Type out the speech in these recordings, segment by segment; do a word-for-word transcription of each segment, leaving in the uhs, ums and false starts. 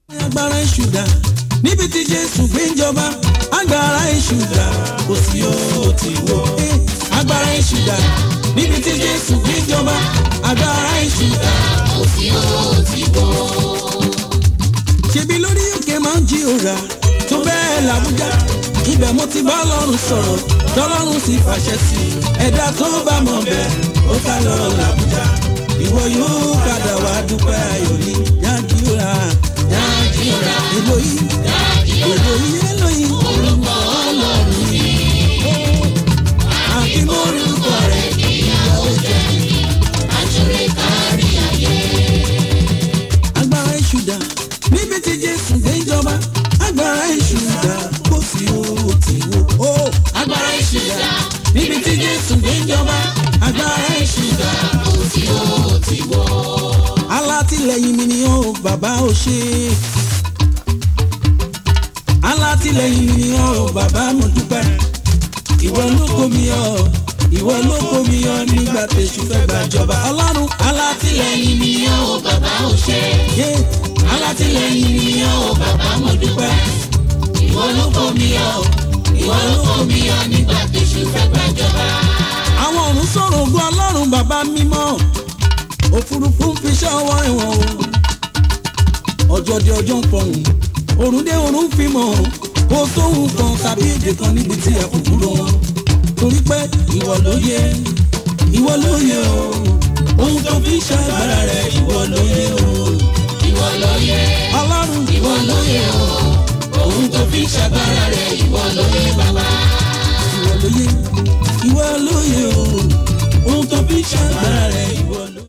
agbára èṣù dà níbi tí Jésù gbé ń jọba agbára èṣù dà kò sí ó ti wó. Agbára èṣù dà níbi tí Jésù gbé ń jọba agbára èṣù dà kò sí ó ti wó. Ṣebí lórí òkè máa ń jí òrà tó bẹ́ẹ̀ l'Àbújá ibẹ̀ mo ti bá Ọlọ́run sọ̀rọ̀ tọ́lọ́run sì fàṣẹ sí ẹ̀dá tó bá mọ̀ bẹ́ẹ̀ ó ká lọ l'Àbújá ìwọ yóò padà wá dúpẹ́ ayọ̀ ní yájúra yájúra Èlòyí Èlòyí Èlòyí orúkọ Ọlọ́run ni àti mórúkọ rẹ̀ ìyàwó jẹ́ àjọrẹ́ kárí ayé. Agbára èṣù dà níbi tí Jésù gbé ń jọba agbára èṣù dà kò sí ó ti wó. Agbára èṣù dà níbi tí Jésù gbé ń jọba agbára èṣù dà kò sí ó ti wó. Alátìlẹ́yìn mi ni ó bàbá ò ṣe. Alátìlẹ́yìn mi ni ó bàbá mo dúpẹ́. Ìwọ ló kó mi yọ ìwọ ló kó mi yọ nígbà tèṣù fẹ́ gbàjọba. Ọlọ́run alátìlẹ́yìn mi ni ó bàbá ò ṣe. Alátìlẹ́yìn mi ni ó bàbá mo dúpẹ́. Ìwọ ló kó mi yọ ìwọ ló kó mi yọ nígbà tèṣù fẹ́ gbàjọba. Àwọn ọ̀run sọ̀rọ̀ ògo Ọlọ́run bàbá mímọ́. Òfurufú ń fi ṣọwọ́ ìwọ̀n o. Ọjọ́ dé ọjọ́ ń fọhùn òrùn dé òrùn fi mọ̀ kó sóhun kan tàbí èdè kan níbi tí ẹ kò dúró wọn. Torí pé ìwọ ló yẹ ìwọ ló yẹ o ohun tó fi ṣàgbára rẹ ìwọ ló yẹ o. Ìwọ ló yẹ Ọlọ́run ìwọ ló yẹ o ohun tó fi ṣàgbára rẹ ìwọ ló yẹ bàbá. Ìwọ ló yẹ ìwọ ló yẹ o ohun tó fi ṣàgbára rẹ ìwọ ló.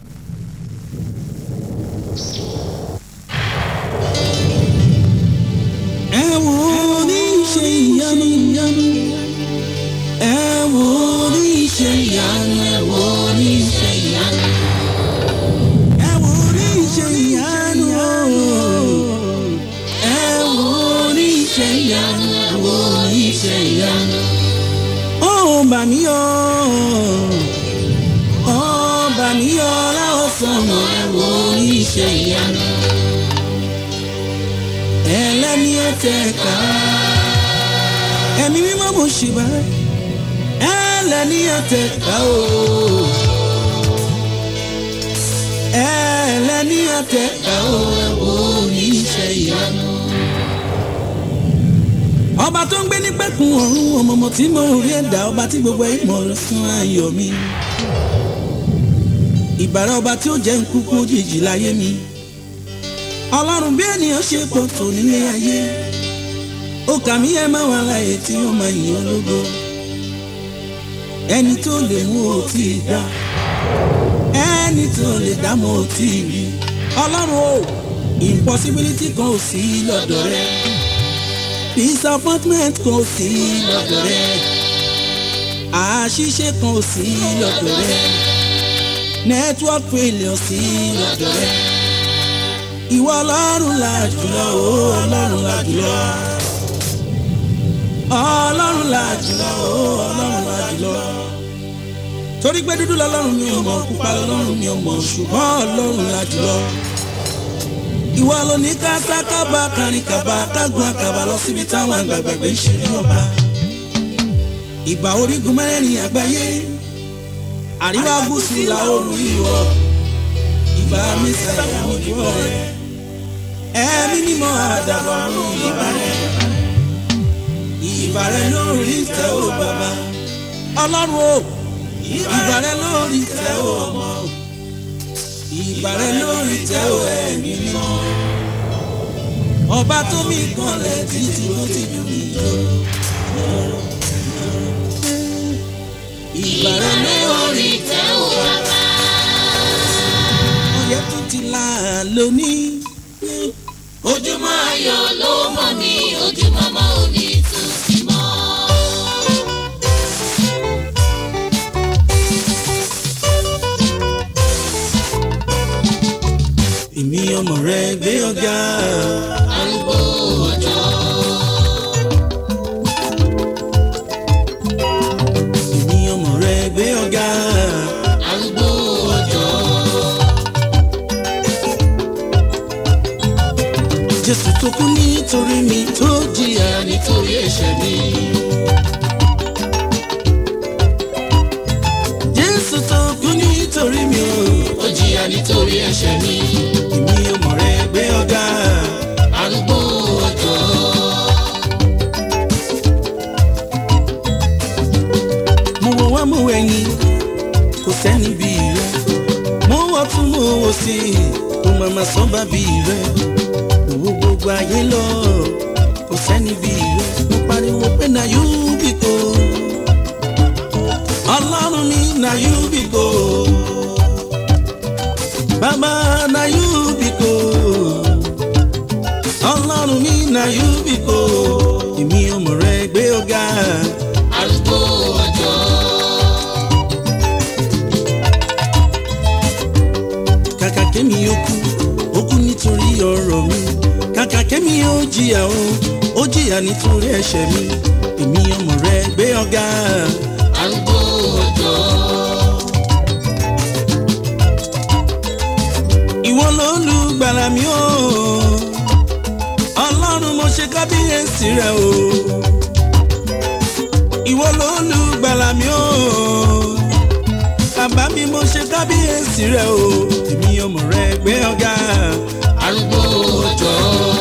Ẹ wo oníṣẹ́ ìyanu ẹ wo oníṣẹ́ ìyanu ẹ wo oníṣẹ́ ìyanu ẹ wo oníṣẹ́ ìyanu ẹ wo oníṣẹ́ ìyanu ẹ wo oníṣẹ́ ìyanu. Ó bà mí yọ̀ ó bà mí yọ̀ láwọ̀ sọ̀nà ẹ wo oníṣẹ́ ìyanu. Ẹlẹ́ni ẹ̀tẹ̀ka ẹ̀mí mímọ́ mo ṣì bá ẹlẹ́ni ẹ̀tẹ̀ka o ẹlẹ́ni ẹ̀tẹ̀ka o ẹ̀wọ̀ oníṣẹ́ ìyanu. Ọba tó ń gbé ní pẹ̀kun ọ̀run ọmọọmọ tí mo rí ẹ̀dá ọba tí gbogbo ìmọ̀ rẹ̀ fún ayọ̀ mi. Ìbàrá ọba tí ó jẹ́ nkúkú òjijì láyé mi. Ọlọ́run bí ènìyàn ṣe pọ̀ tó nílé ayé ó kà mí ẹ máa wà láàyè tí ó máa yìn ológo. Ẹni tó lè mú ó tí ì dá ẹni tó lè dá mọ́ ó tí ì rí. Ọlọ́run o impossibility kan ò sí lọ́dọ̀ rẹ disappointment kan ò sí lọ́dọ̀ rẹ àṣìṣe kan ò sí lọ́dọ̀ rẹ network failure sí lọ́dọ̀ rẹ. Ìwọ Ọlọ́run la jùlọ o Ọlọ́run la jùlọ Ọlọ́run la jùlọ o Ọlọ́run la jùlọ. Torí pé dúdú lọ́lọ́run mi ò mọ̀ pupa lọ́lọ́run mi ò mọ̀ ṣùgbọ́n Ọlọ́run la jùlọ. Ìwọ ló ní ká sákábà kárin kàbà kágun àkàbà lọ síbi táwọn àgbàgbàgbé ń ṣe ní ọba. Ìbà orígun mẹ́rẹ̀ẹ̀rin àgbáyé àríwá gúúsù ìlà oòrùn ìwọ̀ ìbà mi sàyà ojú ọ̀rẹ́. Ẹ̀mí mímọ́ àdàbọ̀ ọ̀run ìbà rẹ̀ ìbà rẹ̀ lórí ìtẹ́ o bàbá. Ọlọ́run o ìbà rẹ̀ lórí ìtẹ́ o ọmọ ìbà rẹ̀ lórí ìtẹ́ o ẹ̀mí mímọ́. Ọba tó mí kanlẹ̀ títí ó ti dùn mí jọ. Ìbà rẹ̀ lórí ìtẹ́ o bàbá. Ọyẹ́ tó ti là lónìí. Ojúmọ́ ayọ̀ ló mọ̀ ní ojúmọ́ mọ́ òní tún sí mọ́. Èmi ọmọ rẹ gbé ọ̀gá arúgbó ọjọ́. Èmi ọmọ rẹ gbé ọ̀gá arúgbó ọjọ́. Jésù tó kú nítorí mi tó jìyà nítorí ẹ̀ṣẹ̀ mi. Jésù tó kú nítorí mi ó jìyà nítorí ẹ̀ṣẹ̀ mi. Èmi ọmọ rẹ gbé ọ̀gá arúgbó ọjọ́. Mo wọ wá mo wẹ̀yìn kò sẹ́ni bí rẹ. Mo wọ tún mo wò sí kò màmá sán bàbí rẹ. Owó gbogbo ayé lọ kò sẹ́ni bí rẹ. Mo pariwo pé na you be go. Ọlọ́run mi na you be go. Bàbá na you be go. Ọlọ́run mi na you be go. Èmi ọmọ rẹ gbé ọ̀gá arúgbó ọjọ́. Kàkà kémi ó kú, ó kú nítorí ọ̀rọ̀ mi. Kàkà kémi ó jìyà o, ó jìyà nítorí ẹ̀ṣẹ̀ mi. Èmi ọmọ rẹ gbé ọ̀gá arúgbó ọjọ́. Ìwọ lolùgbàlà mi o, Ọlọ́run mo ṣe kábíyèsí rẹ o. Ìwọ lolùgbàlà mi o, bàbá mi mo ṣe kábíyèsí rẹ o. Èmi ọmọ rẹ gbé ọ̀gá arúgbó ọjọ́.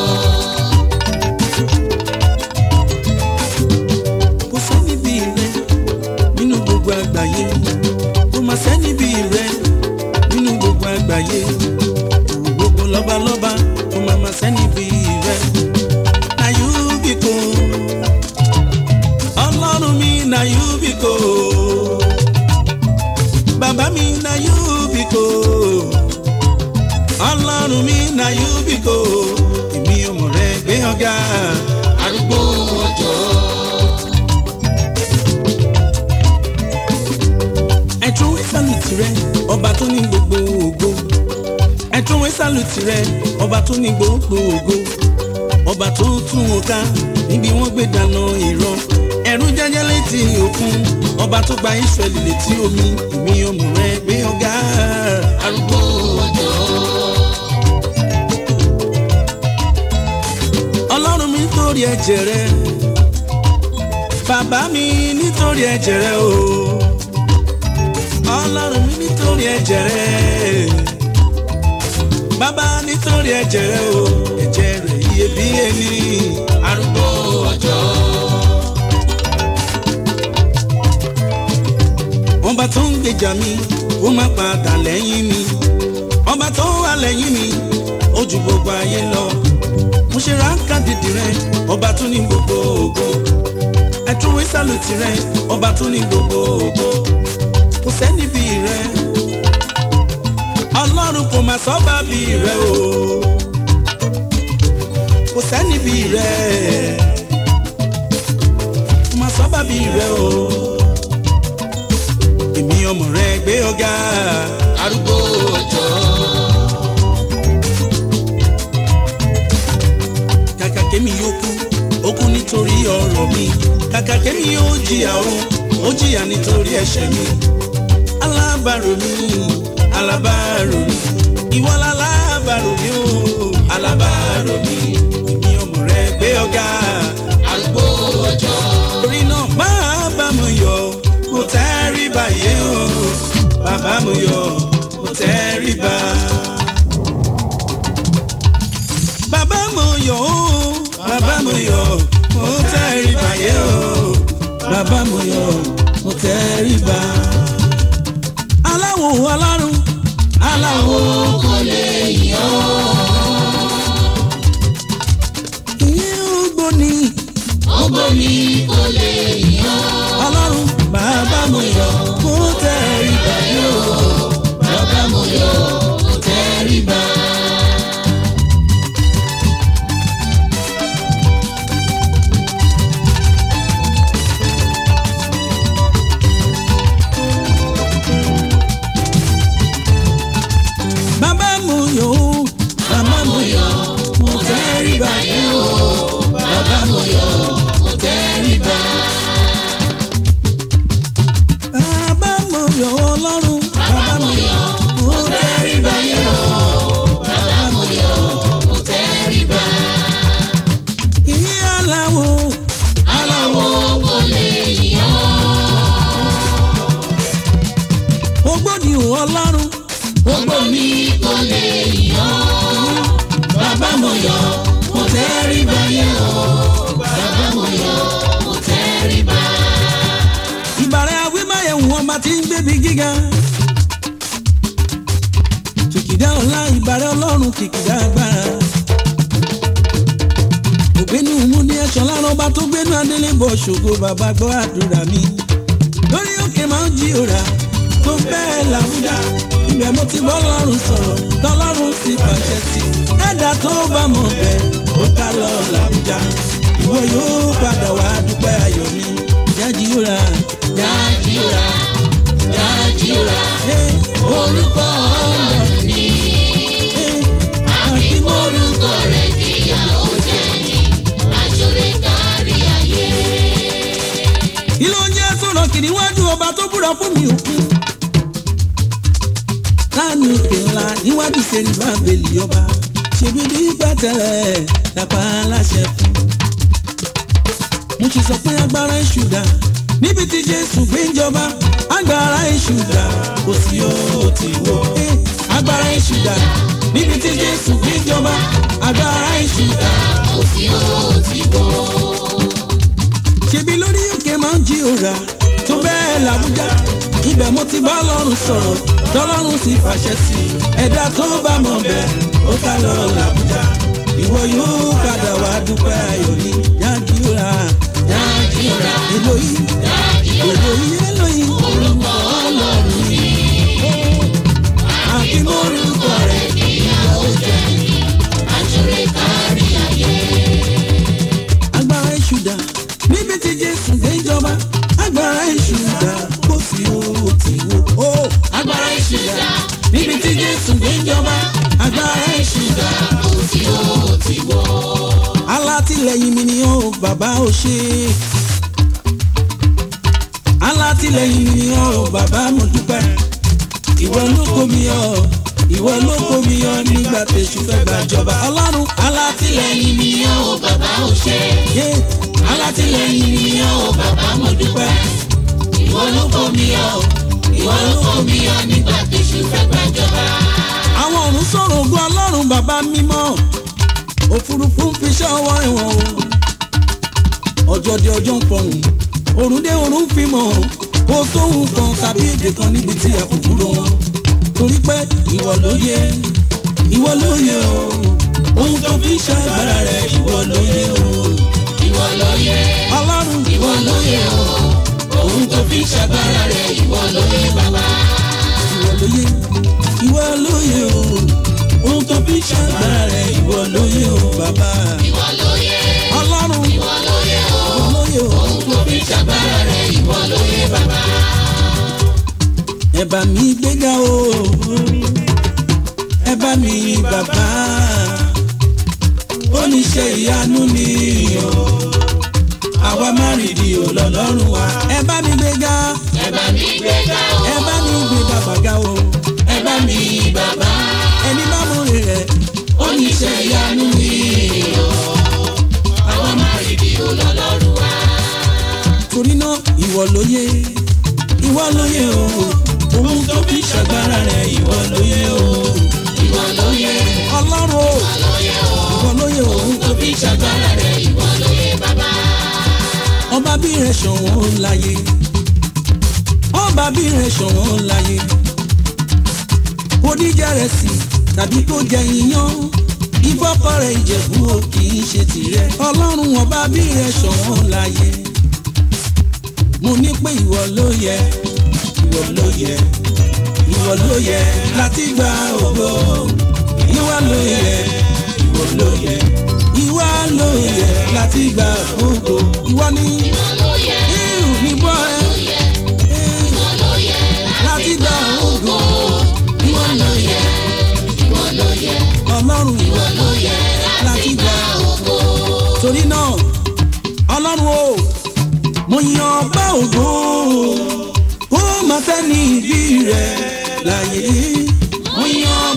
Kò sẹ́ni bí rẹ nínú gbogbo àgbáyé. Kò má sẹ́ni bí rẹ nínú gbogbo àgbáyé. Òwò gbogbo lọ́balọ́ba kò má má sẹ́ni bí rẹ. Na you be go. Ọlọ́run mi na you be go. Bàbá mi na you be go. Ọlọ́run mi na you be go. Èmi ọmọ rẹ gbé ọ̀gá arúgbó ọjọ́. Ẹ̀tún wí sálùtì rẹ ọba tó ní gbogbo ògo. Ẹ̀tún wí sálùtì rẹ ọba tó ní gbogbo ògo. Ọba tó tún wọn ká níbi wọ́n gbé dáná ìran. Ẹ̀rù jẹ́jẹ́ létí òkun. Ọba tó gba Ísírẹ́lì létí omi. Èmi ọmọ rẹ gbé ọ̀gá arúgbó ọjọ́. Ọlọ́run mi nítorí ẹ̀jẹ̀ rẹ. Bàbá mi nítorí ẹ̀jẹ̀ rẹ o. Ọlọ́run mi nítorí ẹ̀jẹ̀ rẹ. Bàbá nítorí ẹ̀jẹ̀ rẹ o. Ẹ̀jẹ̀ rẹ iyebíye ni arúgbó ọjọ́. Ọba tó ń gbèjà mi ó má padà lẹ́yìn mi. Ọba tó wà lẹ́yìn mi ó ju gbogbo ayé lọ. Mo ṣe ráńkà dìdì rẹ ọba tó ní gbogbo ògo. Ẹ̀tún wí sálùtì rẹ ọba tó ní gbogbo ògo. Kò sẹ́ni bí rẹ, Ọlọ́run kò má sọ́ba bí rẹ o. Kò sẹ́ni bí rẹ, kò má sọ́ba bí rẹ o. Èmi ọmọ rẹ gbé ọ̀gá arúgbó ọjọ́. Kàkà kémi yóò kú, ó kú nítorí ọ̀rọ̀ mi. Kàkà kémi yóò jìyà o, ó jìyà nítorí ẹ̀ṣẹ̀ mi. Alábàárò mi, alábàárò mi, ìwọ lálábàárò mi o, alábàárò mi. Èmi ọmọ rẹ gbé ọ̀gá arúgbó ọjọ́. Torí náà máa bá mi yọ̀, mo tẹríba yé o. Bàbá mo yọ̀, mo tẹríba. Bàbá mo yọ̀ o, bàbá mo yọ̀, mo tẹríba yé o. Bàbá mo yọ̀, mo tẹríba. Aláwo Ọlọ́run, aláwo kò lè yọ̀. Ìyẹn ògbóni, ògbóni kò lè yọ̀. Ọlọ́run bàbá mo yọ̀, mo tẹríba yé o. Bàbá mo yọ̀, mo tẹríba. mi kò lè yàn. Bàbá mo yọ̀, mo tẹríba yẹ o. Bàbá mo yọ̀, mo tẹríba. Ìbàrẹ̀ awímáyẹ̀wò ọba tí ń gbébi gíga. Kìkìdá ọlá ìbàrẹ̀ ọlọ́run kìkìdá agbára. Ògbénu mú ní ẹ̀ṣọ́ lára ọba tó gbénu adélé bọ̀ ṣògo bàbá gbọ́ àdúrà mi. Lórí òkè máa ń jí òrà tó bẹ́ẹ̀ làwùjá. Ibẹ̀ mo ti bọ́ lọ́rùn sọ̀rọ̀ tọ́lọ́run sì pàṣẹ sí. Ẹ̀dá tó bá mọ̀ bẹ́ẹ̀ ó ká lọ làwùjá. Ìwọ yóò padà wá dúpẹ́ ayọ̀ mi. Jájí òrà, jájí òrà, jájí òrà. Orúkọ ọlọ́run ni. Àfi mórúkọ rẹ̀ kíyà ó jẹ́ ní. Àṣọrẹ́ kárí ayé. Ilé oúnjẹ sọ̀rọ̀ kì níwájú ọba tó búra fún mi òkú. Láàánú òkè ńlá níwájú sẹ́ni bábélì ọba. Ṣèbí bí pẹ́tẹ́lẹ̀ lápá aláṣẹ fún. Mo ti sọ pé agbára èṣù dà níbi tí Jésù gbé ń jọba. Agbára èṣù dà kò sí ó ti wó. Agbára èṣù dà níbi tí Jésù gbé ń jọba. Agbára èṣù dà kò sí ó ti wó. Ṣèbí lórí òkè máa ń jí òrà tó bẹ́ẹ̀ làbújá. Ibẹ̀ mo ti bá Ọlọ́run sọ̀rọ̀ tọ́lọ́run sì fàṣẹ sí. Ẹ̀dá tó bá mọ̀ bẹ́ẹ̀ ó ká lọ làbújá. Ìwọ yóò padà wá dúpẹ́ ayọ̀ ní. Jájí òrà, jájí òrà, Èlòyí, Èlòyí, Èlòyí. Orúkọ ọlọ́run ni. Àfi mórúkọ rẹ̀ kíyà ó jẹ́ ní. Àṣọrẹ́ kárí ayé. Agbára èṣù dà níbi tí Jésù gbé ń jọba. Agbára èṣù dà kò sí ó ti wó. Agbára èṣù dà níbi tí Jésù gbé ń jọba. Agbára èṣù dà kò sí ó ti wó. Alátìlẹ́yìn mi ni ó bàbá ò ṣe. Alátìlẹ́yìn mi ni ó bàbá mo dúpẹ́. Ìwọ ló kó mi yọ, ìwọ ló kó mi yọ nígbà tèṣù fẹ́ gbàjọba. Ọlọ́run alátìlẹ́yìn mi ni ó bàbá ò ṣe. Alátìlẹ́yìn mi ni ó bàbá mo dúpẹ́. Ìwọ ló kó mi yọ, ìwọ ló kó mi yọ nígbà tèṣù fẹ́ gbàjọba. Àwọn ọ̀run sọ̀rọ̀ ògo Ọlọ́run bàbá mímọ́. Òfurufú ń fi ṣọ́wọ́ ẹ̀wọ̀n o. Ọjọ́ dé ọjọ́ ń fọhùn, òrùn dé òrùn fi mọ̀. Kò sóhun kan tàbí èdè kan níbi tí a kò kúrò wọn. Torí pé ìwọ ló yẹ, ìwọ ló yẹ o. Ohun tó fi ṣàgbára rẹ̀ ìwọ ló yẹ o. Ìwọ ló yẹ, Ọlọ́run ìwọ ló yẹ o. Ohun tó fi ṣàgbára rẹ̀ ìwọ ló yẹ bàbá. Ìwọ ló yẹ, ìwọ ló yẹ o. Ohun tó fi ṣàgbára rẹ̀ ìwọ ló yẹ o bàbá. Ìwọ ló yẹ, Ọlọ́run ìwọ ló yẹ o. Ohun tó fi ṣàgbára rẹ̀ ìwọ ló yẹ bàbá. Ẹ bá mi gbéga o, ẹ bá mi bàbá. Oníṣẹ́ ìyanu ni o. Àwa má rìndì ò lọ́lọ́run wa. Ẹ bá mi gbéga, ẹ bá mi gbéga o. Ẹ bá mi gbé bàbá ga o. Ẹ bá mi bàbá. Ẹni bá mú rẹ̀ oníṣẹ́ ìyanu ni o. Àwa má rìndì ò lọ́lọ́run wa. Torí náà ìwọ ló yẹ, ìwọ ló yẹ o. Ohun tó fi ṣàgbára rẹ̀ ìwọ ló yẹ o. Ìwọ ló yẹ, Ọlọ́run o. Ìwọ ló yẹ o. Ohun tó fi ṣàgbára rẹ̀ ìwọ ló yẹ bàbá. Ọba bí rẹ̀ ṣọ̀wọ́n láyé, ọba bí rẹ̀ ṣọ̀wọ́n láyé. Kò ní jẹ ìrẹsì tàbí kó jẹ iyán. Ìfọ́kọ rẹ̀ Ìjẹ̀bú o kì í ṣe tirẹ̀. Ọlọ́run ọba bí rẹ̀ ṣọ̀wọ́n láyé. Mo ní pé ìwọ ló yẹ, ìwọ ló yẹ, ìwọ ló yẹ láti gba ògo. Ìwọ ló yẹ, ìwọ ló yẹ, ìwọ ló yẹ láti gba ògo. Ìwọ ni irú níbọ ẹ, ìwọ ló yẹ láti gba ògo. Ìwọ ló yẹ, ìwọ ló yẹ, Ọlọ́run ìwọ ló yẹ láti gba ògo. Torí náà Ọlọ́run o, mo yan ọba ògo. Ó máa fẹ́ ní ìdí rẹ̀ láyé. Mo yan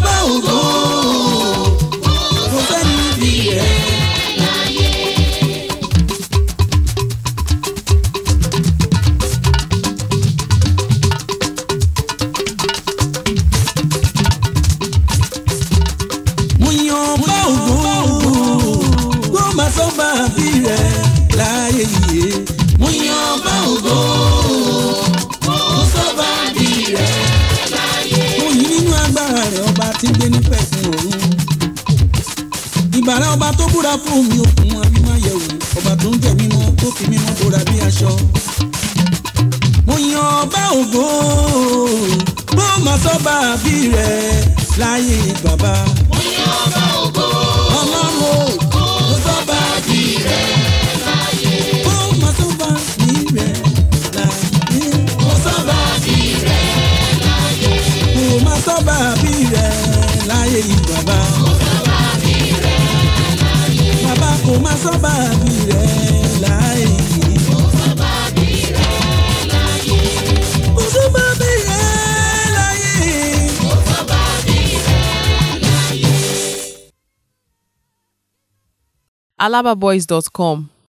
máa sọ́ba bí rẹ̀ láyé yìí. Mo yan ọba ògo, mo sọ́ba bí rẹ̀ láyé. Mo yìn nínú agbára rẹ̀ ọba tí ń gbé ní pẹ̀kun ọ̀run. Ìbàrẹ̀ ọba tó búra fún mi òkun abímáyẹ̀wò, ọba tó ń jẹ́ mímọ́ tó fi mímọ́ bóra bí aṣọ. Mo yan ọba ògo, mo máa sọ́ba bí rẹ̀ láyé bàbá. Mo yan ọba ògo, Ọlọ́run o, mo sọ́ba bí rẹ̀ láyé. mo máa sọ́ba bí rẹ̀ láyé. Mo sọ́ba bí rẹ̀ láyé. Mo máa sọ́ba bí rẹ̀ láyé bàbá. Mo sọ́ba bí rẹ̀ láyé. Bàbá kò máa sọ́ba bí rẹ̀ láyé. Mo sọ́ba bí rẹ̀ láyé. Mo sọ́ba bí rẹ̀ láyé. Mo sọ́ba bí rẹ̀ láyé. alaba boys dot com